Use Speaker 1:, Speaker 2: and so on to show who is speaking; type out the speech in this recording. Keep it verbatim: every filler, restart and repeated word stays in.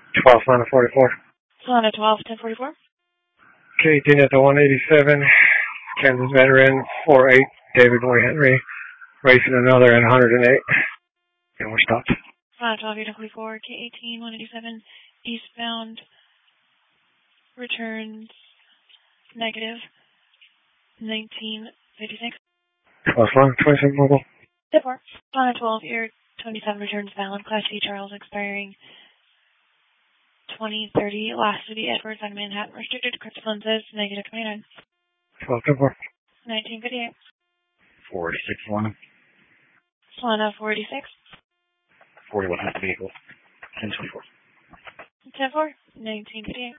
Speaker 1: twelve, Lana forty-four.
Speaker 2: Lana twelve, ten forty-four.
Speaker 1: Okay, Dean at the one eighty-seven. Kansas veteran, four eight, David Boy Henry. Racing another at one hundred eight. And we're stopped.
Speaker 2: Lana twelve, ten forty-four. K eighteen, one eighty-seven. Eastbound. Returns negative. nineteen fifty-six.
Speaker 1: twelve, Lana twenty-seven mobile.
Speaker 2: ten four. Lana twelve, Air twenty-seven returns valid. Class C Charles expiring twenty thirty. Last City Edwards on Manhattan. Restricted to Crypto lenses. Negative twenty-nine.
Speaker 1: twelve, ten four.
Speaker 2: nineteen fifty-eight.
Speaker 3: forty-six, Lana.
Speaker 2: Lana forty-six.
Speaker 3: forty-one, half vehicle. ten twenty-four.
Speaker 2: ten four. nineteen fifty-eight.